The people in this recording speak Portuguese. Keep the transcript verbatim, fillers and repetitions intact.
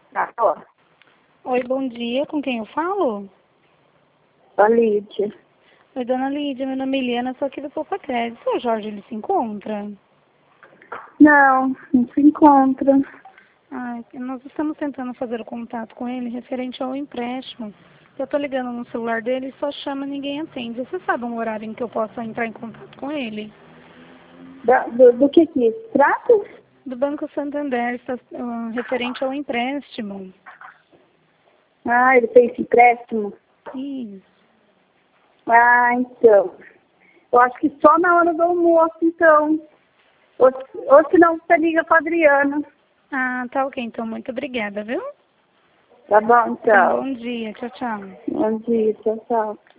Alô? Oi, bom dia. Com quem eu falo? A Lídia. Oi, dona Lídia. Meu nome é Eliana, sou aqui do Poupa Crédito. O Jorge, ele se encontra? Não, não se encontra. Ai, nós estamos tentando fazer o contato com ele referente ao empréstimo. Eu estou ligando no celular dele e só chama e ninguém atende. Você sabe um horário em que eu possa entrar em contato com ele? Da- do, do que que se trata? Do Banco Santander, está, uh, referente ao empréstimo. Ah, ele fez empréstimo? Isso. Ah, então. Eu acho que só na hora do almoço, então. Ou, ou se não, você liga para Adriana. Ah, tá ok. Então, muito obrigada, viu? Tá bom, Então, então. bom dia. Tchau, tchau. Bom dia, tchau, tchau.